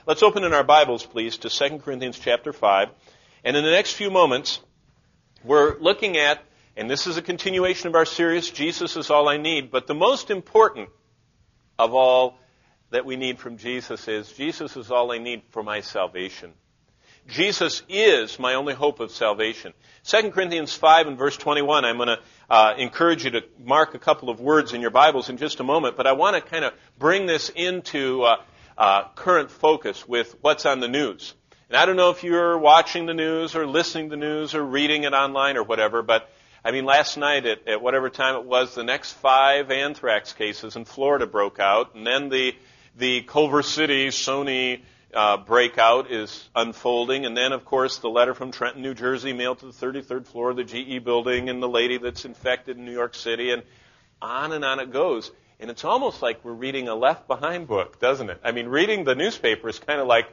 Let's open in our Bibles, please, to 2 Corinthians chapter 5. And in the next few moments, we're looking at, and this is a continuation of our series, Jesus is All I Need, but the most important of all that we need from Jesus is, Jesus is all I need for my salvation. Jesus is my only hope of salvation. 2 Corinthians 5 and verse 21, I'm going to encourage you to mark a couple of words in your Bibles in just a moment, but I want to kind of bring this into current focus with what's on the news. And I don't know if you're watching the news or listening to the news or reading it online or whatever, but I mean, last night at whatever time it was, the next 5 anthrax cases in Florida broke out, and then the Culver City Sony breakout is unfolding, and then, of course, the letter from Trenton, New Jersey, mailed to the 33rd floor of the GE building, and the lady that's infected in New York City, and on it goes. And it's almost like we're reading a Left Behind book, doesn't it? I mean, reading the newspaper is kind of like,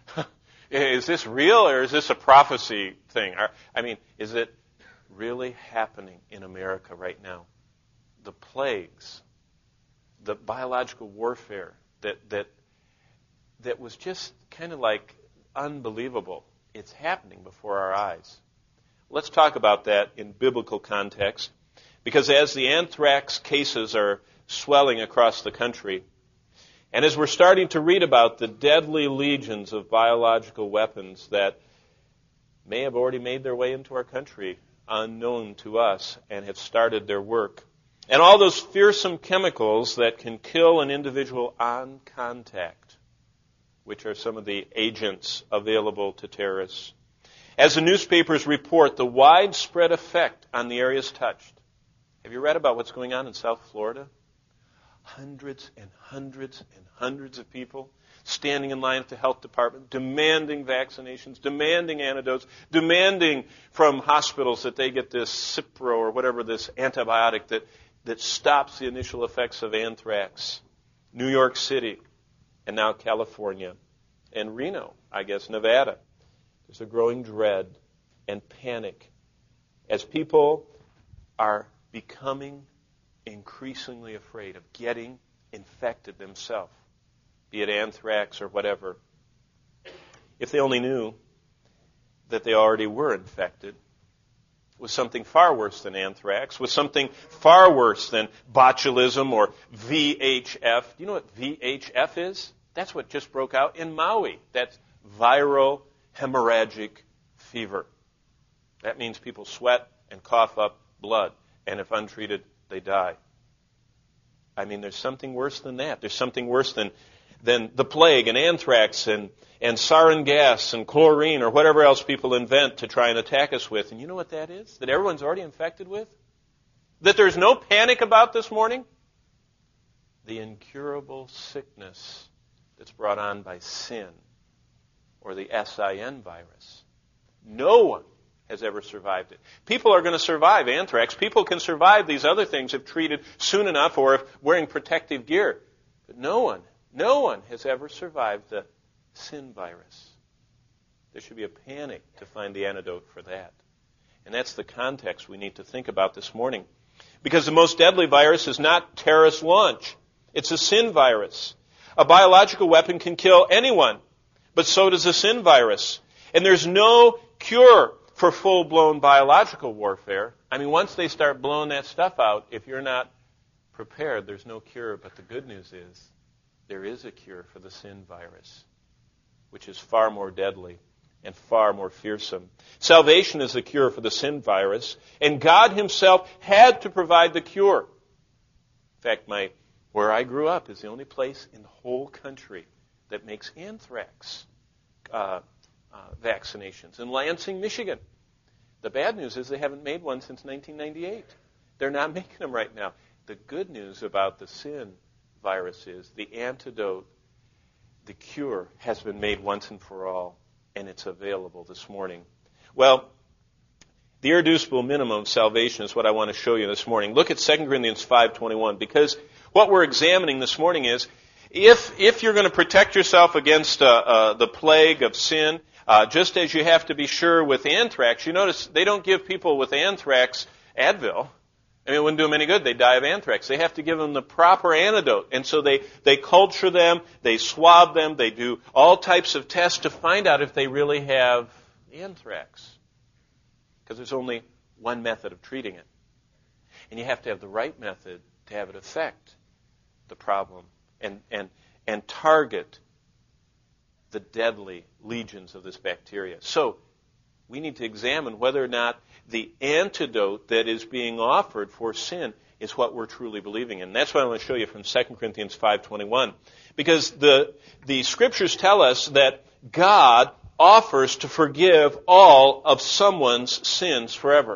is this real or is this a prophecy thing? I mean, is it really happening in America right now? The plagues, the biological warfare that was just kind of like unbelievable. It's happening before our eyes. Let's talk about that in biblical context, because as the anthrax cases are swelling across the country, and as we're starting to read about the deadly legions of biological weapons that may have already made their way into our country unknown to us and have started their work, and all those fearsome chemicals that can kill an individual on contact, which are some of the agents available to terrorists. As the newspapers report the widespread effect on the areas touched. Have you read about what's going on in South Florida? Hundreds and hundreds and hundreds of people standing in line at the health department, demanding vaccinations, demanding antidotes, demanding from hospitals that they get this Cipro or whatever, this antibiotic that stops the initial effects of anthrax. New York City, and now California, and Reno, I guess, Nevada. There's a growing dread and panic as people are becoming increasingly afraid of getting infected themselves, be it anthrax or whatever. If they only knew that they already were infected with something far worse than anthrax, with something far worse than botulism or VHF. Do you know what VHF is? That's what just broke out in Maui. That's viral hemorrhagic fever. That means people sweat and cough up blood, and if untreated, they die. I mean, there's something worse than that. There's something worse than the plague and anthrax and sarin gas and chlorine or whatever else people invent to try and attack us with. And you know what that is? That everyone's already infected with? That there's no panic about this morning? The incurable sickness that's brought on by sin, or the SIN virus. No one has ever survived it. People are going to survive anthrax. People can survive these other things if treated soon enough or if wearing protective gear. But no one has ever survived the sin virus. There should be a panic to find the antidote for that. And that's the context we need to think about this morning. Because the most deadly virus is not terrorist launch. It's a sin virus. A biological weapon can kill anyone, but so does a sin virus. And there's no cure for full-blown biological warfare. I mean, once they start blowing that stuff out, if you're not prepared, there's no cure. But the good news is there is a cure for the sin virus, which is far more deadly and far more fearsome. Salvation is the cure for the sin virus, and God himself had to provide the cure. In fact, where I grew up is the only place in the whole country that makes anthrax vaccinations, in Lansing, Michigan. The bad news is they haven't made one since 1998. They're not making them right now. The good news about the sin virus is the antidote, the cure, has been made once and for all, and it's available this morning. Well, the irreducible minimum of salvation is what I want to show you this morning. Look at 2 Corinthians 5:21, because what we're examining this morning is if you're going to protect yourself against the plague of sin, just as you have to be sure with anthrax. You notice they don't give people with anthrax Advil. I mean, it wouldn't do them any good. They'd die of anthrax. They have to give them the proper antidote. And so they culture them, they swab them, they do all types of tests to find out if they really have anthrax. Because there's only one method of treating it. And you have to have the right method to have it affect the problem and target the deadly legions of this bacteria. So we need to examine whether or not the antidote that is being offered for sin is what we're truly believing in. That's what I want to show you from 2 Corinthians 5:21. Because the Scriptures tell us that God offers to forgive all of someone's sins forever.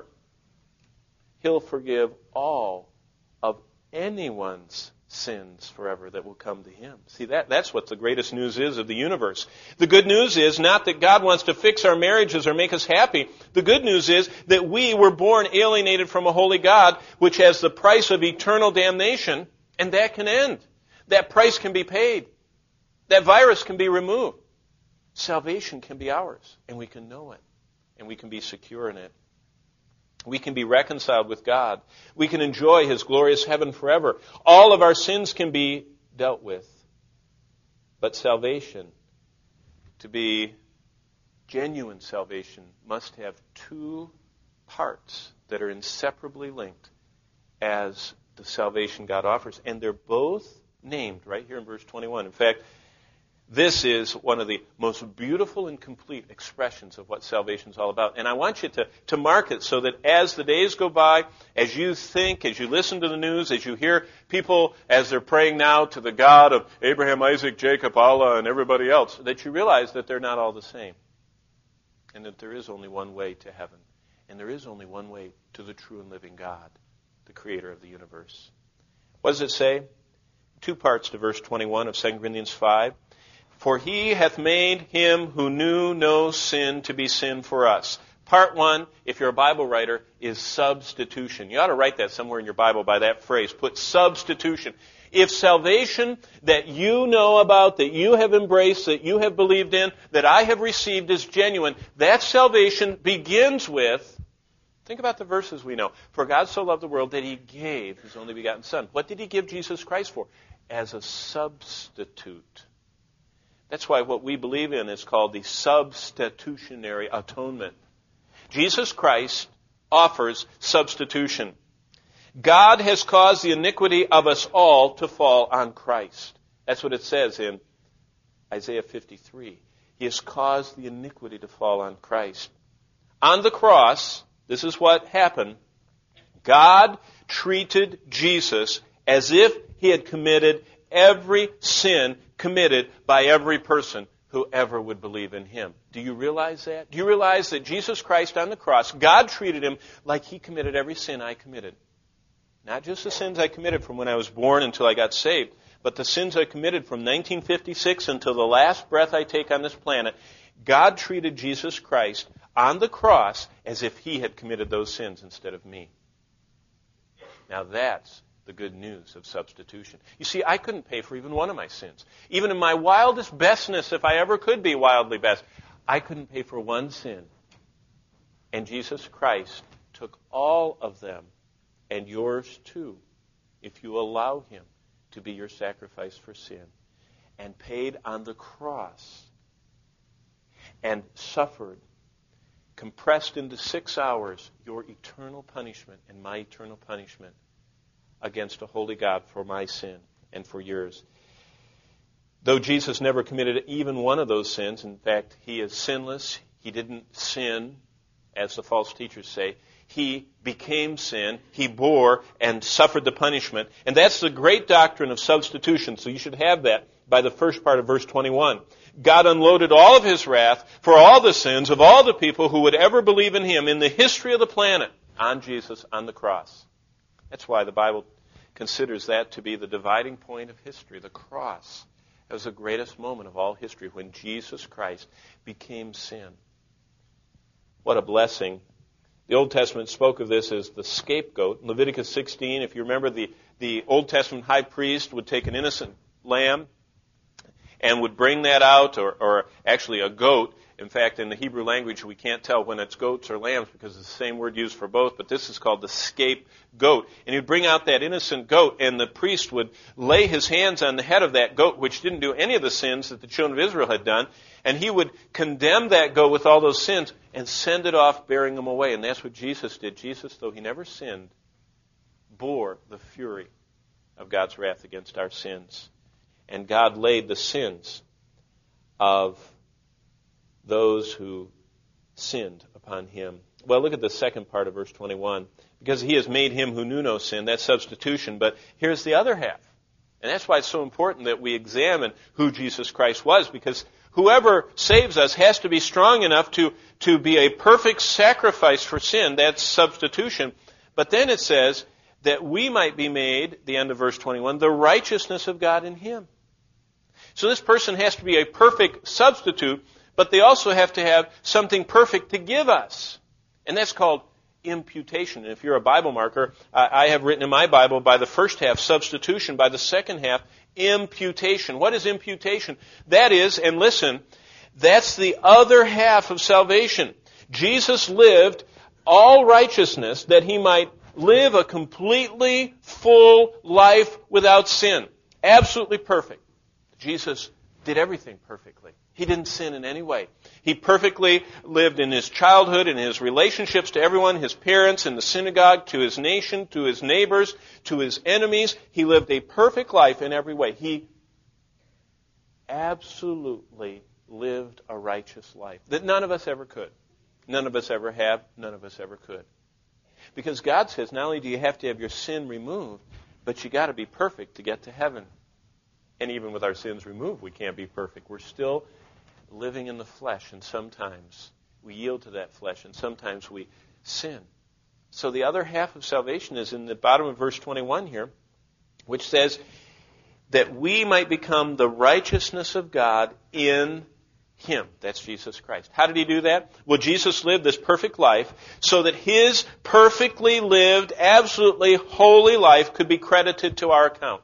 He'll forgive all of anyone's sins forever that will come to Him. See, that's what the greatest news is of the universe. The good news is not that God wants to fix our marriages or make us happy. The good news is that we were born alienated from a holy God, which has the price of eternal damnation, and that can end. That price can be paid. That virus can be removed. Salvation can be ours, and we can know it, and we can be secure in it. We can be reconciled with God. We can enjoy His glorious heaven forever. All of our sins can be dealt with. But salvation, to be genuine salvation, must have two parts that are inseparably linked as the salvation God offers. And they're both named right here in verse 21. In fact, this is one of the most beautiful and complete expressions of what salvation is all about. And I want you to mark it so that as the days go by, as you think, as you listen to the news, as you hear people as they're praying now to the God of Abraham, Isaac, Jacob, Allah, and everybody else, that you realize that they're not all the same. And that there is only one way to heaven. And there is only one way to the true and living God, the creator of the universe. What does it say? Two parts to verse 21 of 2 Corinthians 5. For He hath made Him who knew no sin to be sin for us. Part 1, if you're a Bible writer, is substitution. You ought to write that somewhere in your Bible by that phrase. Put substitution. If salvation that you know about, that you have embraced, that you have believed in, that I have received is genuine, that salvation begins with, think about the verses we know. For God so loved the world that He gave His only begotten Son. What did He give Jesus Christ for? As a substitute. That's why what we believe in is called the substitutionary atonement. Jesus Christ offers substitution. God has caused the iniquity of us all to fall on Christ. That's what it says in Isaiah 53. He has caused the iniquity to fall on Christ. On the cross, this is what happened. God treated Jesus as if He had committed every sin committed by every person who ever would believe in Him. Do you realize that? Do you realize that Jesus Christ on the cross, God treated Him like He committed every sin I committed? Not just the sins I committed from when I was born until I got saved, but the sins I committed from 1956 until the last breath I take on this planet. God treated Jesus Christ on the cross as if He had committed those sins instead of me. Now that's the good news of substitution. You see, I couldn't pay for even one of my sins. Even in my wildest bestness, if I ever could be wildly best, I couldn't pay for one sin. And Jesus Christ took all of them, and yours too, if you allow Him to be your sacrifice for sin, and paid on the cross, and suffered, compressed into 6 hours, your eternal punishment and my eternal punishment against a holy God for my sin and for yours. Though Jesus never committed even one of those sins, in fact, He is sinless. He didn't sin, as the false teachers say. He became sin. He bore and suffered the punishment. And that's the great doctrine of substitution. So you should have that by the first part of verse 21. God unloaded all of His wrath for all the sins of all the people who would ever believe in Him in the history of the planet on Jesus on the cross. That's why the Bible considers that to be the dividing point of history, the cross. It was the greatest moment of all history when Jesus Christ became sin. What a blessing. The Old Testament spoke of this as the scapegoat. In Leviticus 16, if you remember, the Old Testament high priest would take an innocent lamb and would bring that out, or actually a goat. In fact, in the Hebrew language, we can't tell when it's goats or lambs because it's the same word used for both, but this is called the scapegoat. And he'd bring out that innocent goat, and the priest would lay his hands on the head of that goat, which didn't do any of the sins that the children of Israel had done, and he would condemn that goat with all those sins and send it off, bearing them away. And that's what Jesus did. Jesus, though he never sinned, bore the fury of God's wrath against our sins. And God laid the sins of those who sinned upon him. Well, look at the second part of verse 21. Because he has made him who knew no sin, that's substitution. But here's the other half. And that's why it's so important that we examine who Jesus Christ was, because whoever saves us has to be strong enough to be a perfect sacrifice for sin. That's substitution. But then it says that we might be made, the end of verse 21, the righteousness of God in him. So this person has to be a perfect substitute, but they also have to have something perfect to give us. And that's called imputation. And if you're a Bible marker, I have written in my Bible by the first half, substitution, by the second half, imputation. What is imputation? That is, and listen, that's the other half of salvation. Jesus lived all righteousness that he might live a completely full life without sin. Absolutely perfect. Jesus did everything perfectly. He didn't sin in any way. He perfectly lived in his childhood, in his relationships to everyone, his parents, in the synagogue, to his nation, to his neighbors, to his enemies. He lived a perfect life in every way. He absolutely lived a righteous life that none of us ever could. None of us ever have. None of us ever could. Because God says not only do you have to have your sin removed, but you got to be perfect to get to heaven. And even with our sins removed, we can't be perfect. We're still living in the flesh, and sometimes we yield to that flesh, and sometimes we sin. So the other half of salvation is in the bottom of verse 21 here, which says that we might become the righteousness of God in him. That's Jesus Christ. How did he do that? Well, Jesus lived this perfect life so that his perfectly lived, absolutely holy life could be credited to our account.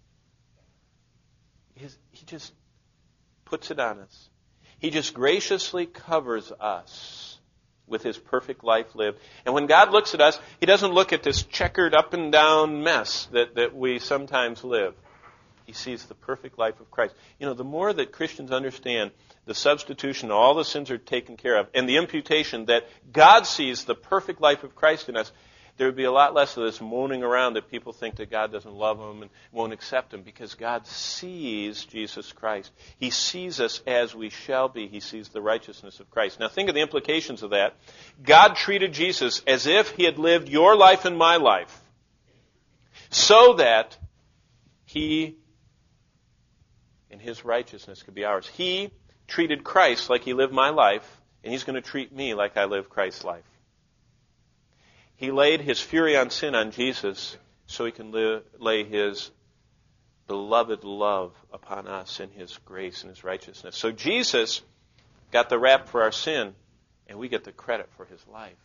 He just puts it on us. He just graciously covers us with his perfect life lived. And when God looks at us, he doesn't look at this checkered up and down mess that we sometimes live. He sees the perfect life of Christ. You know, the more that Christians understand the substitution, all the sins are taken care of, and the imputation that God sees the perfect life of Christ in us, there would be a lot less of this moaning around that people think that God doesn't love them and won't accept them, because God sees Jesus Christ. He sees us as we shall be. He sees the righteousness of Christ. Now think of the implications of that. God treated Jesus as if he had lived your life and my life, so that he and his righteousness could be ours. He treated Christ like he lived my life, and he's going to treat me like I live Christ's life. He laid his fury on sin on Jesus so he can lay his beloved love upon us in his grace and his righteousness. So Jesus got the rap for our sin, and we get the credit for his life.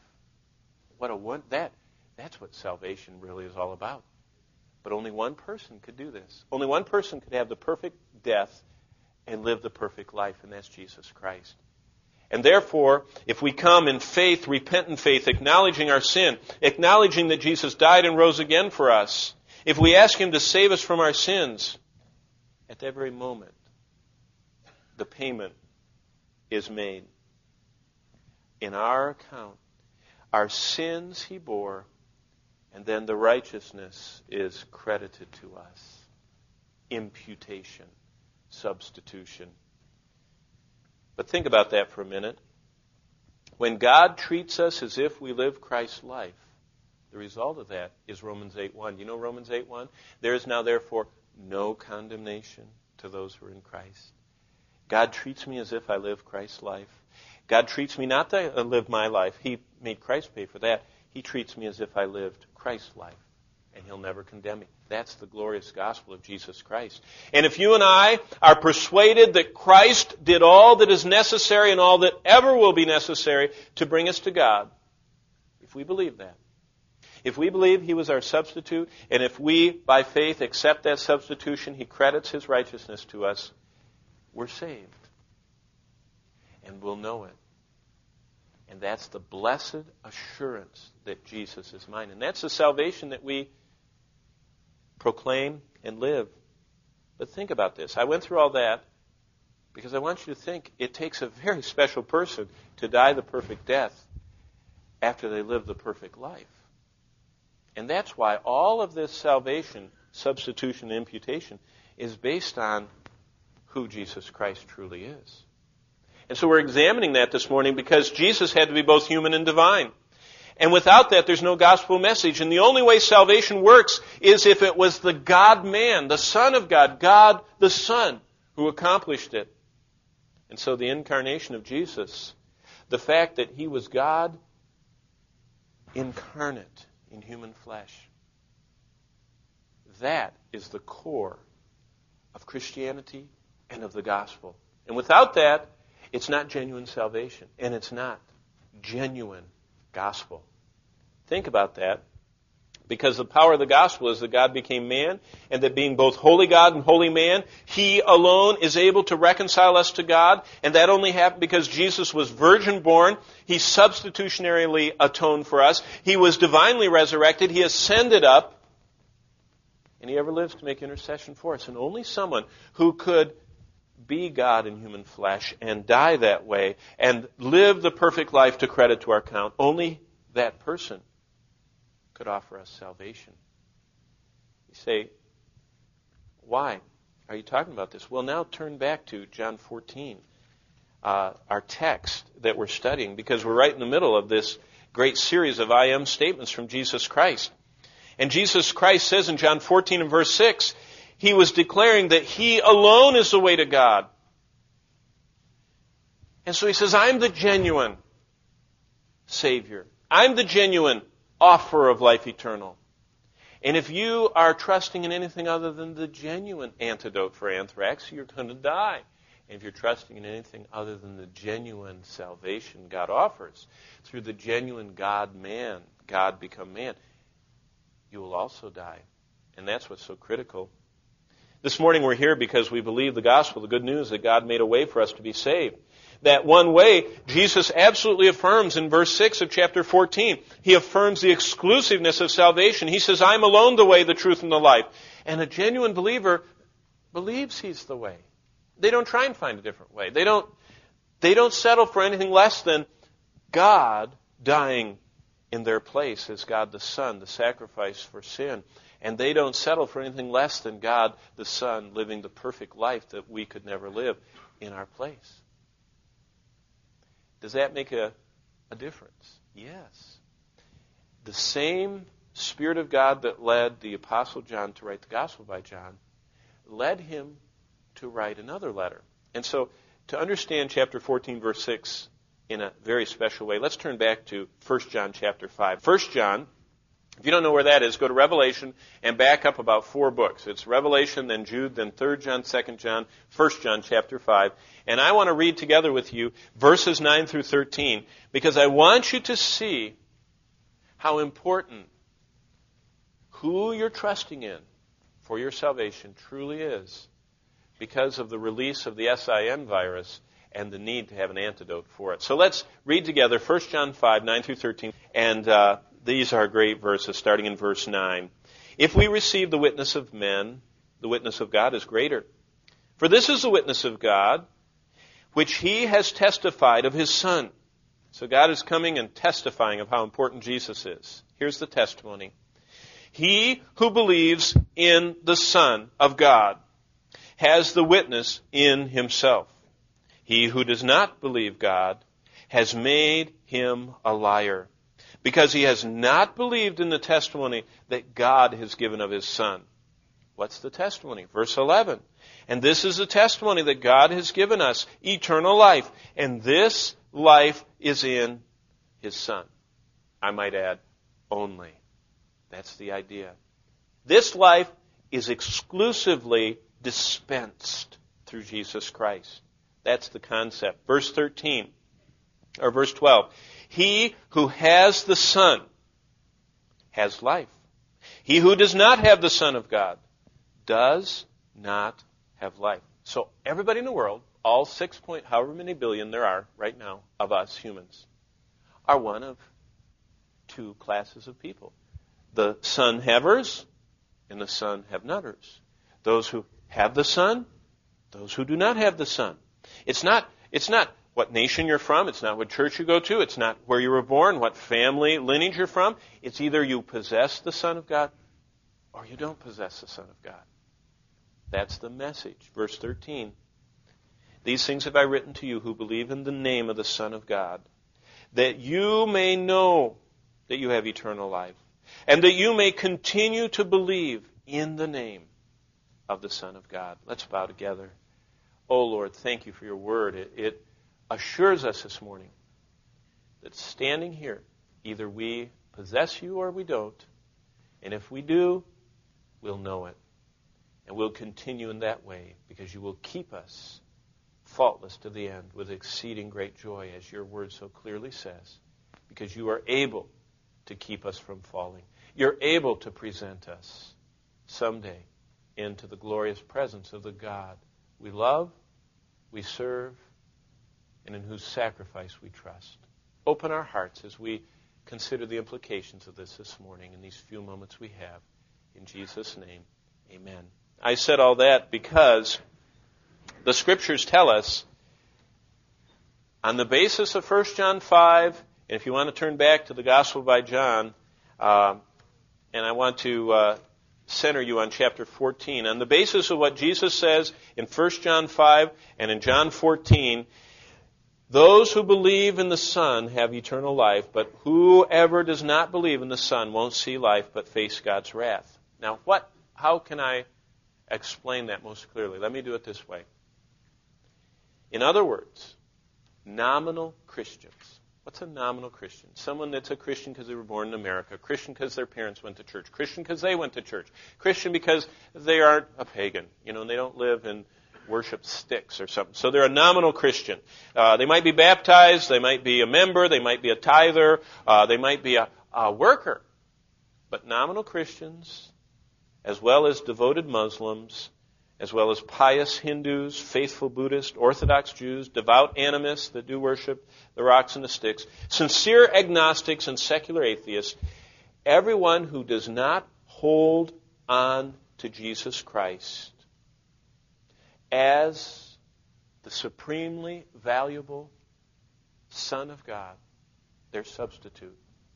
That's what salvation really is all about. But only one person could do this. Only one person could have the perfect death and live the perfect life, and that's Jesus Christ. And therefore, if we come in faith, repentant faith, acknowledging our sin, acknowledging that Jesus died and rose again for us, if we ask him to save us from our sins, at that very moment, the payment is made. In our account, our sins he bore, and then the righteousness is credited to us. Imputation, substitution. But think about that for a minute. When God treats us as if we live Christ's life, the result of that is Romans 8:1. You know Romans 8:1? There is now therefore no condemnation to those who are in Christ. God treats me as if I live Christ's life. God treats me not that I live my life. He made Christ pay for that. He treats me as if I lived Christ's life, and he'll never condemn me. That's the glorious gospel of Jesus Christ. And if you and I are persuaded that Christ did all that is necessary and all that ever will be necessary to bring us to God, if we believe that, if we believe he was our substitute, and if we, by faith, accept that substitution, he credits his righteousness to us, we're saved. And we'll know it. And that's the blessed assurance that Jesus is mine. And that's the salvation that we proclaim and live. But think about this. I went through all that because I want you to think it takes a very special person to die the perfect death after they live the perfect life. And that's why all of this salvation, substitution, and imputation is based on who Jesus Christ truly is. And so we're examining that this morning because Jesus had to be both human and divine. And without that, there's no gospel message. And the only way salvation works is if it was the God-man, the Son of God, God the Son, who accomplished it. And so the incarnation of Jesus, the fact that he was God incarnate in human flesh, that is the core of Christianity and of the gospel. And without that, it's not genuine salvation, and it's not genuine gospel. Think about that, because the power of the gospel is that God became man, and that being both holy God and holy man, he alone is able to reconcile us to God, and that only happened because Jesus was virgin born. He substitutionarily atoned for us. He was divinely resurrected. He ascended up, and he ever lives to make intercession for us. And only someone who could be God in human flesh and die that way and live the perfect life to credit to our account, only that person could offer us salvation. You say, why are you talking about this? Well, now turn back to John 14, our text that we're studying, because we're right in the middle of this great series of I am statements from Jesus Christ. And Jesus Christ says in John 14 and verse 6, he was declaring that he alone is the way to God. And so he says, I'm the genuine Savior. I'm the genuine offerer of life eternal. And if you are trusting in anything other than the genuine antidote for anthrax, you're going to die. And if you're trusting in anything other than the genuine salvation God offers, through the genuine God-man, God become man, you will also die. And that's what's so critical. This morning we're here because we believe the gospel, the good news that God made a way for us to be saved. That one way, Jesus absolutely affirms in verse 6 of chapter 14. He affirms the exclusiveness of salvation. He says, I'm alone the way, the truth, and the life. And a genuine believer believes he's the way. They don't try and find a different way. They don't settle for anything less than God dying in their place as God the Son, the sacrifice for sin. And they don't settle for anything less than God the Son living the perfect life that we could never live in our place. Does that make a difference? Yes. The same Spirit of God that led the Apostle John to write the Gospel by John led him to write another letter. And so, to understand chapter 14, verse 6 in a very special way, let's turn back to 1 John chapter 5. 1 John, if you don't know where that is, go to Revelation and back up about 4 books. It's Revelation, then Jude, then 3 John, 2 John, 1 John chapter 5. And I want to read together with you verses 9 through 13 because I want you to see how important who you're trusting in for your salvation truly is because of the release of the SIN virus and the need to have an antidote for it. So let's read together 1 John 5, 9 through 13, and these are great verses, starting in verse 9. If we receive the witness of men, the witness of God is greater. For this is the witness of God, which he has testified of his Son. So God is coming and testifying of how important Jesus is. Here's the testimony. He who believes in the Son of God has the witness in himself. He who does not believe God has made him a liar, because he has not believed in the testimony that God has given of his Son. What's the testimony? Verse 11. And this is the testimony that God has given us, eternal life. And this life is in his Son. I might add, only. That's the idea. This life is exclusively dispensed through Jesus Christ. That's the concept. Verse 13, or verse 12. He who has the Son has life. He who does not have the Son of God does not have life. So everybody in the world, all 6 point however many billion there are right now of us humans, are one of two classes of people. The Son havers and the Son have-notters. Those who have the Son, those who do not have the Son. It's not what nation you're from. It's not what church you go to. It's not where you were born, what family lineage you're from. It's either you possess the Son of God or you don't possess the Son of God. That's the message. Verse 13. These things have I written to you who believe in the name of the Son of God, that you may know that you have eternal life, and that you may continue to believe in the name of the Son of God. Let's bow together. Oh Lord, thank you for your word. It assures us this morning that standing here, either we possess you or we don't. And if we do, we'll know it. And we'll continue in that way because you will keep us faultless to the end with exceeding great joy, as your word so clearly says, because you are able to keep us from falling. You're able to present us someday into the glorious presence of the God we love, we serve, and in whose sacrifice we trust. Open our hearts as we consider the implications of this morning in these few moments we have. In Jesus' name, amen. I said all that because the Scriptures tell us, on the basis of 1 John 5, and if you want to turn back to the Gospel by John, and I want to center you on chapter 14, on the basis of what Jesus says in 1 John 5 and in John 14, those who believe in the Son have eternal life, but whoever does not believe in the Son won't see life but face God's wrath. Now, how can I explain that most clearly? Let me do it this way. In other words, nominal Christians. What's a nominal Christian? Someone that's a Christian because they were born in America, Christian because their parents went to church, Christian because they went to church, Christian because they aren't a pagan, and they don't live and worship sticks or something. So they're a nominal Christian. They might be baptized, they might be a member, they might be a tither, they might be a worker. But nominal Christians, as well as devoted Muslims, as well as pious Hindus, faithful Buddhists, Orthodox Jews, devout animists that do worship the rocks and the sticks, sincere agnostics and secular atheists, everyone who does not hold on to Jesus Christ as the supremely valuable Son of God, their substitute.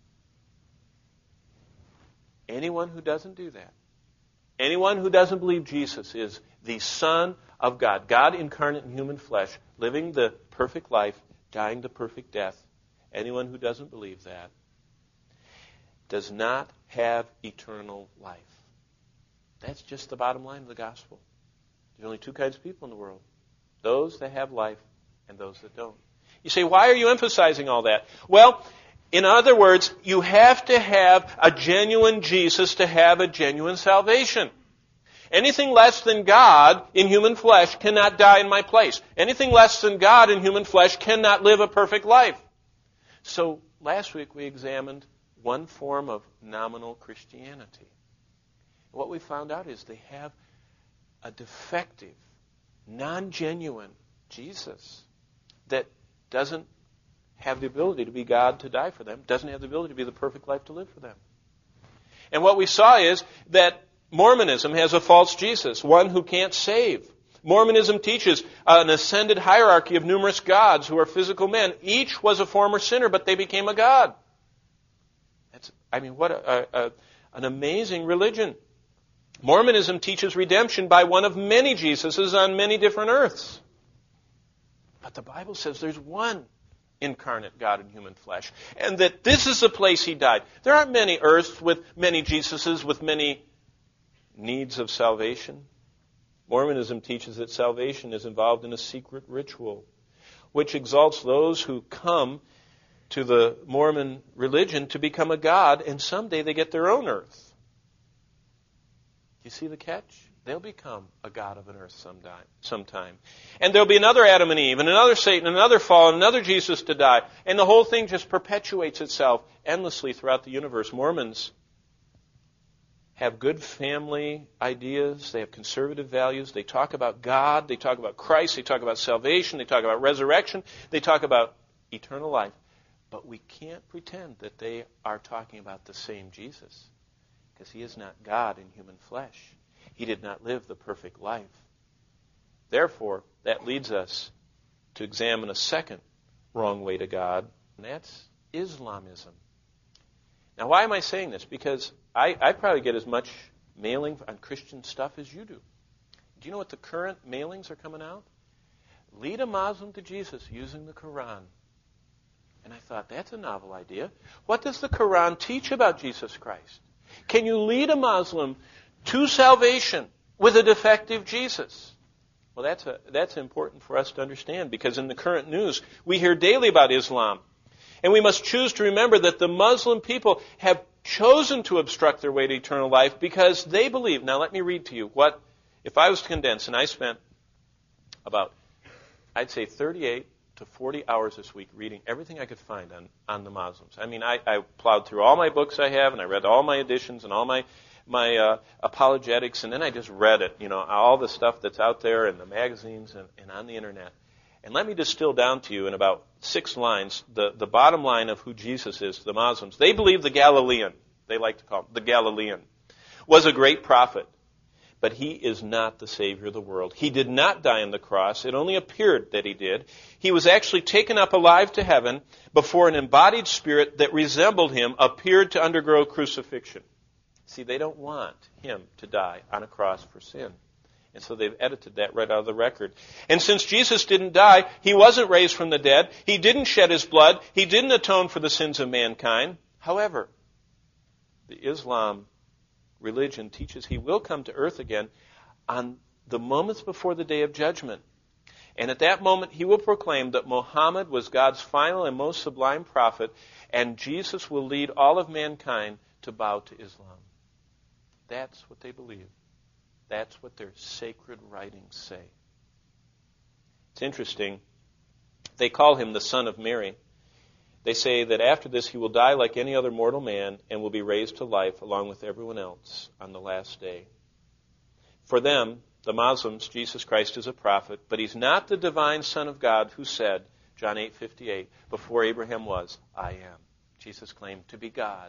Anyone who doesn't do that, anyone who doesn't believe Jesus is the Son of God, God incarnate in human flesh, living the perfect life, dying the perfect death, anyone who doesn't believe that does not have eternal life. That's just the bottom line of the gospel. There's only two kinds of people in the world. Those that have life and those that don't. You say, why are you emphasizing all that? Well, in other words, you have to have a genuine Jesus to have a genuine salvation. Anything less than God in human flesh cannot die in my place. Anything less than God in human flesh cannot live a perfect life. So last week we examined one form of nominal Christianity. What we found out is they have a defective, non-genuine Jesus that doesn't have the ability to be God to die for them, doesn't have the ability to be the perfect life to live for them. And what we saw is that Mormonism has a false Jesus, one who can't save. Mormonism teaches an ascended hierarchy of numerous gods who are physical men. Each was a former sinner, but they became a god. What an amazing religion. Mormonism teaches redemption by one of many Jesuses on many different earths. But the Bible says there's one incarnate God in human flesh, and that this is the place He died. There aren't many earths with many Jesuses, with many needs of salvation. Mormonism teaches that salvation is involved in a secret ritual, which exalts those who come to the Mormon religion to become a god, and someday they get their own earth. You see the catch? They'll become a god of an earth sometime. And there'll be another Adam and Eve, and another Satan, and another fall, and another Jesus to die. And the whole thing just perpetuates itself endlessly throughout the universe. Mormons have good family ideas. They have conservative values. They talk about God. They talk about Christ. They talk about salvation. They talk about resurrection. They talk about eternal life. But we can't pretend that they are talking about the same Jesus, because he is not God in human flesh. He did not live the perfect life. Therefore, that leads us to examine a second wrong way to God, and that's Islamism. Now, why am I saying this? Because I probably get as much mailing on Christian stuff as you do. Do you know what the current mailings are coming out? Lead a Muslim to Jesus using the Quran. And I thought, that's a novel idea. What does the Quran teach about Jesus Christ? Can you lead a Muslim to salvation with a defective Jesus? Well, that's important for us to understand, because in the current news, we hear daily about Islam. And we must choose to remember that the Muslim people have chosen to obstruct their way to eternal life because they believe. Now, let me read to you what, if I was to condense, and I spent about, I'd say 38 to 40 hours this week reading everything I could find on the Muslims. I mean, I plowed through all my books I have, and I read all my editions and all my apologetics, and then I just read it, all the stuff that's out there in the magazines and on the internet. And let me distill down to you in about 6 lines the bottom line of who Jesus is to the Muslims. They believe the Galilean, they like to call him the Galilean, was a great prophet, but he is not the Savior of the world. He did not die on the cross. It only appeared that he did. He was actually taken up alive to heaven before an embodied spirit that resembled him appeared to undergo crucifixion. See, they don't want him to die on a cross for sin. And so they've edited that right out of the record. And since Jesus didn't die, he wasn't raised from the dead, he didn't shed his blood, he didn't atone for the sins of mankind. However, the Islam religion teaches he will come to earth again on the moments before the day of judgment. And at that moment, he will proclaim that Muhammad was God's final and most sublime prophet, and Jesus will lead all of mankind to bow to Islam. That's what they believe. That's what their sacred writings say. It's interesting. They call him the Son of Mary. They say that after this he will die like any other mortal man and will be raised to life along with everyone else on the last day. For them, the Muslims, Jesus Christ is a prophet, but he's not the divine Son of God who said, John 8:58, before Abraham was, I am. Jesus claimed to be God.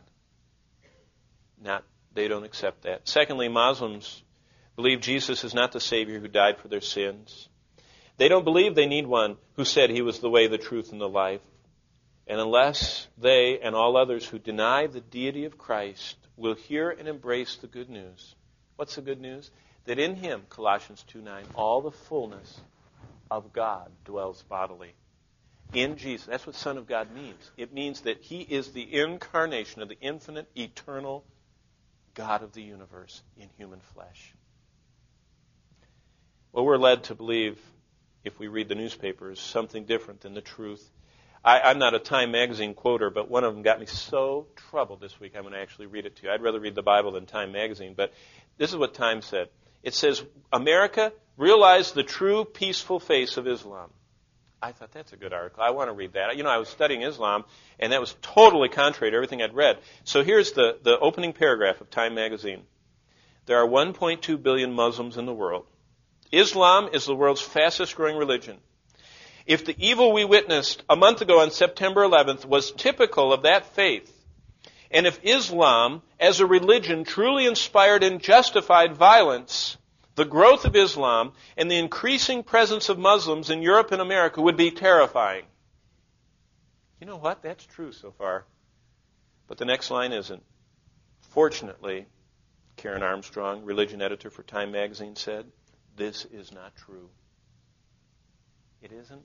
They don't accept that. Secondly, Muslims believe Jesus is not the Savior who died for their sins. They don't believe they need one who said he was the way, the truth, and the life. And unless they and all others who deny the deity of Christ will hear and embrace the good news. What's the good news? That in him, Colossians 2:9, all the fullness of God dwells bodily. In Jesus. That's what Son of God means. It means that he is the incarnation of the infinite, eternal God of the universe in human flesh. Well, we're led to believe, if we read the newspapers, something different than the truth. I'm not a Time magazine quoter, but one of them got me so troubled this week, I'm going to actually read it to you. I'd rather read the Bible than Time magazine, but this is what Time said. It says, America, realize the true peaceful face of Islam. I thought, that's a good article. I want to read that. I was studying Islam, and that was totally contrary to everything I'd read. So here's the opening paragraph of Time magazine. There are 1.2 billion Muslims in the world. Islam is the world's fastest growing religion. If the evil we witnessed a month ago on September 11th was typical of that faith, and if Islam as a religion truly inspired and justified violence, the growth of Islam and the increasing presence of Muslims in Europe and America would be terrifying. You know what? That's true so far. But the next line isn't. Fortunately, Karen Armstrong, religion editor for Time magazine, said, this is not true. It isn't.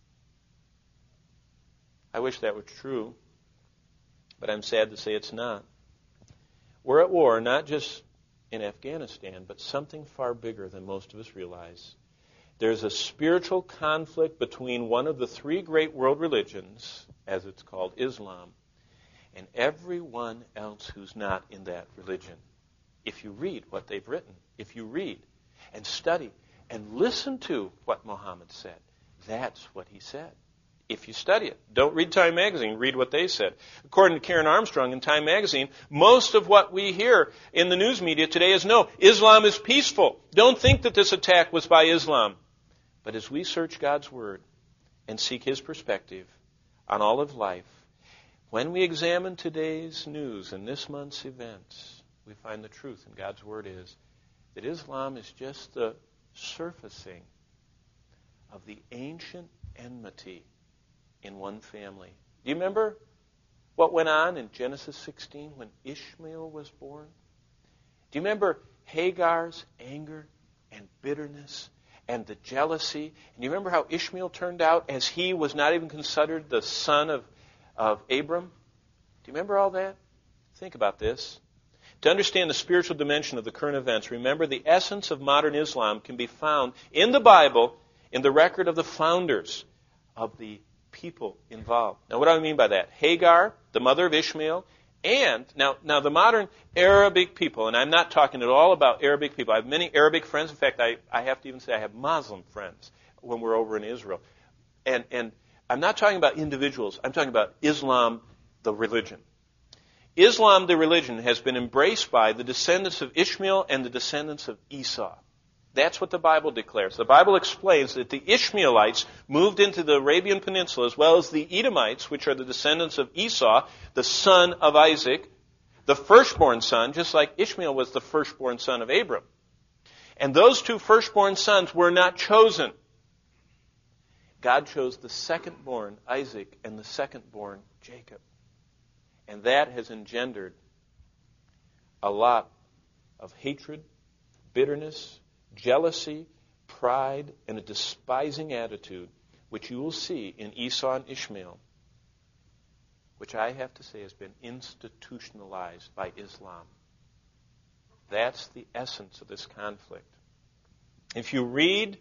I wish that were true, but I'm sad to say it's not. We're at war, not just in Afghanistan, but something far bigger than most of us realize. There's a spiritual conflict between one of the 3 great world religions, as it's called, Islam, and everyone else who's not in that religion. If you read what they've written, if you read and study and listen to what Muhammad said, that's what he said. if you study it. Don't read Time Magazine, read what they said. According to Karen Armstrong in Time Magazine, most of what we hear in the news media today is no, Islam is peaceful. Don't think that this attack was by Islam. But as we search God's Word and seek His perspective on all of life, when we examine today's news and this month's events, we find the truth in God's Word is that Islam is just the surfacing of the ancient enmity in one family. Do you remember what went on in Genesis 16 when Ishmael was born? Do you remember Hagar's anger and bitterness and the jealousy? And you remember how Ishmael turned out as he was not even considered the son of Abram? Do you remember all that? Think about this. To understand the spiritual dimension of the current events, remember the essence of modern Islam can be found in the Bible in the record of the founders of the people involved. Now, what do I mean by that? Hagar, the mother of Ishmael, and now the modern Arabic people, and I'm not talking at all about Arabic people. I have many Arabic friends. In fact, I have to even say I have Muslim friends when we're over in Israel. And I'm not talking about individuals. I'm talking about Islam, the religion. Islam, the religion, has been embraced by the descendants of Ishmael and the descendants of Esau. That's what the Bible declares. The Bible explains that the Ishmaelites moved into the Arabian Peninsula, as well as the Edomites, which are the descendants of Esau, the son of Isaac, the firstborn son, just like Ishmael was the firstborn son of Abram. And those two firstborn sons were not chosen. God chose the secondborn, Isaac, and the secondborn, Jacob. And that has engendered a lot of hatred, bitterness, jealousy, pride, and a despising attitude, which you will see in Esau and Ishmael, which I have to say has been institutionalized by Islam. That's the essence of this conflict. If you read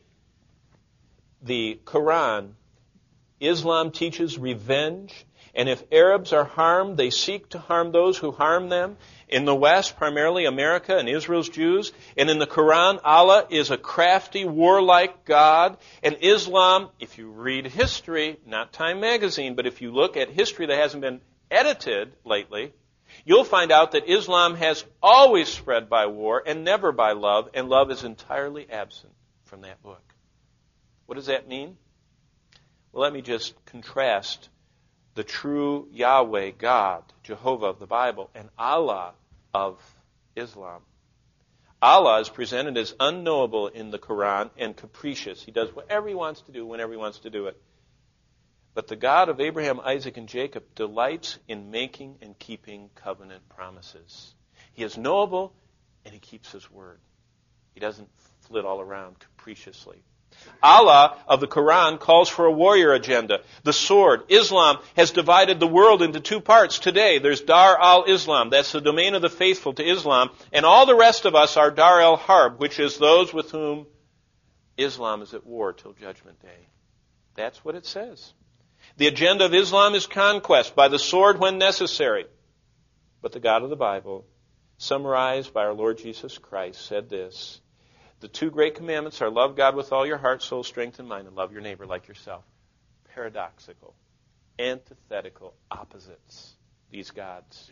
the Quran, Islam teaches revenge, and if Arabs are harmed, they seek to harm those who harm them. In the West, primarily America and Israel's Jews. And in the Quran, Allah is a crafty, warlike God. And Islam, if you read history, not Time Magazine, but if you look at history that hasn't been edited lately, you'll find out that Islam has always spread by war and never by love, and love is entirely absent from that book. What does that mean? Well, let me just contrast the true Yahweh, God, Jehovah of the Bible, and Allah of Islam. Allah is presented as unknowable in the Quran and capricious. He does whatever He wants to do whenever He wants to do it. But the God of Abraham, Isaac, and Jacob delights in making and keeping covenant promises. He is knowable and He keeps His word. He doesn't flit all around capriciously. Allah of the Quran calls for a warrior agenda. The sword. Islam has divided the world into two parts. Today, there's Dar al-Islam. That's the domain of the faithful to Islam. And all the rest of us are Dar al-Harb, which is those with whom Islam is at war till Judgment Day. That's what it says. The agenda of Islam is conquest by the sword when necessary. But the God of the Bible, summarized by our Lord Jesus Christ, said this: the two great commandments are love God with all your heart, soul, strength, and mind, and love your neighbor like yourself. Paradoxical, antithetical opposites, these gods.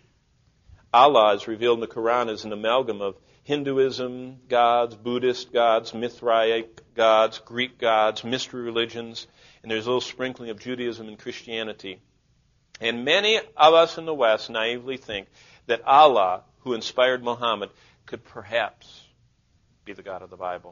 Allah is revealed in the Quran as an amalgam of Hinduism gods, Buddhist gods, Mithraic gods, Greek gods, mystery religions, and there's a little sprinkling of Judaism and Christianity. And many of us in the West naively think that Allah, who inspired Muhammad, could perhaps be the God of the Bible.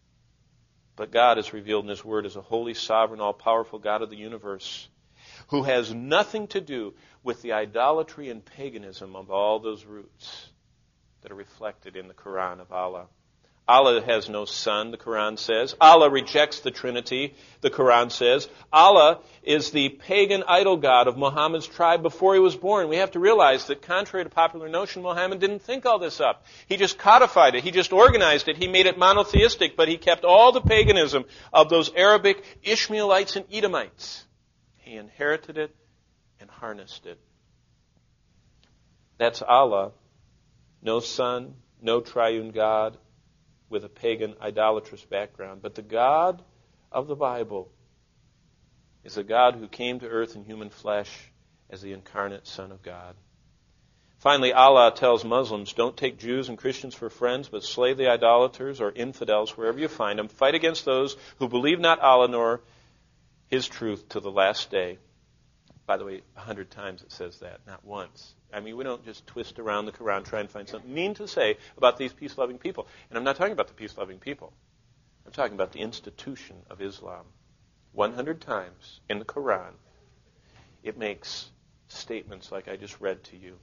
But God is revealed in His Word as a holy, sovereign, all-powerful God of the universe who has nothing to do with the idolatry and paganism of all those roots that are reflected in the Quran of Allah. Allah has no son, the Quran says. Allah rejects the Trinity, the Quran says. Allah is the pagan idol god of Muhammad's tribe before he was born. We have to realize that contrary to popular notion, Muhammad didn't think all this up. He just codified it. He just organized it. He made it monotheistic, but he kept all the paganism of those Arabic Ishmaelites and Edomites. He inherited it and harnessed it. That's Allah. No son, no triune God, with a pagan, idolatrous background. But the God of the Bible is a God who came to earth in human flesh as the incarnate Son of God. Finally, Allah tells Muslims, don't take Jews and Christians for friends, but slay the idolaters or infidels wherever you find them. Fight against those who believe not Allah nor His truth to the last day. By the way, 100 times it says that, not once. I mean, we don't just twist around the Quran, try and find something mean to say about these peace-loving people. And I'm not talking about the peace-loving people. I'm talking about the institution of Islam. 100 times in the Quran, it makes statements like I just read to you.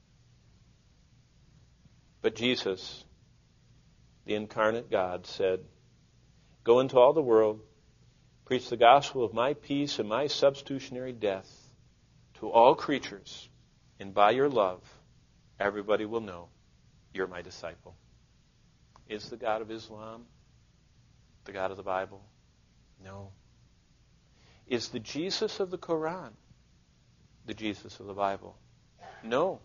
But Jesus, the incarnate God, said, go into all the world, preach the gospel of my peace and my substitutionary death to all creatures, and by your love, everybody will know you're my disciple. Is the God of Islam the God of the Bible? No. Is the Jesus of the Quran the Jesus of the Bible? No.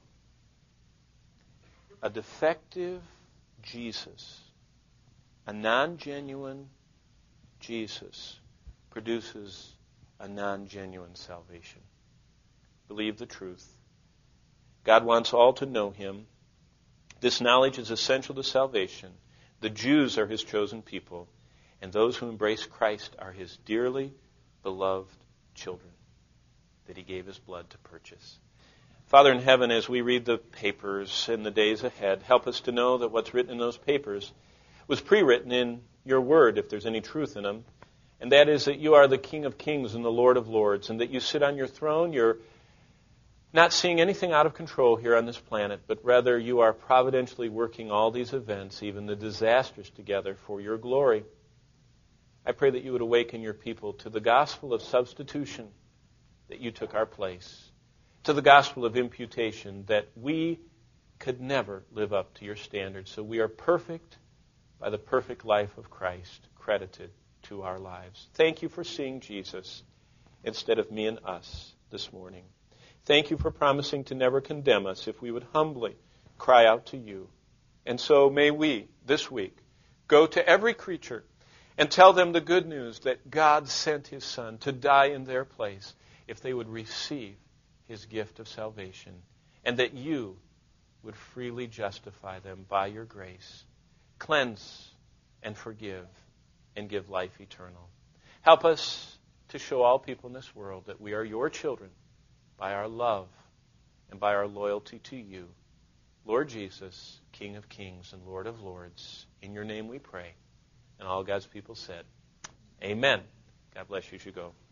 A defective Jesus, a non-genuine Jesus, produces a non-genuine salvation. Believe the truth. God wants all to know Him. This knowledge is essential to salvation. The Jews are His chosen people, and those who embrace Christ are His dearly beloved children that He gave His blood to purchase. Father in heaven, as we read the papers in the days ahead, help us to know that what's written in those papers was pre-written in your word, if there's any truth in them, and that is that you are the King of kings and the Lord of lords, and that you sit on your throne. You're not seeing anything out of control here on this planet, but rather you are providentially working all these events, even the disasters, together for your glory. I pray that you would awaken your people to the gospel of substitution, that you took our place, to the gospel of imputation, that we could never live up to your standards. So we are perfect by the perfect life of Christ credited to our lives. Thank you for seeing Jesus instead of me and us this morning. Thank you for promising to never condemn us if we would humbly cry out to you. And so may we, this week, go to every creature and tell them the good news that God sent His Son to die in their place if they would receive His gift of salvation, and that you would freely justify them by your grace, cleanse and forgive, and give life eternal. Help us to show all people in this world that we are your children by our love and by our loyalty to you. Lord Jesus, King of kings and Lord of lords, in your name we pray. And all God's people said, amen. God bless you as you go.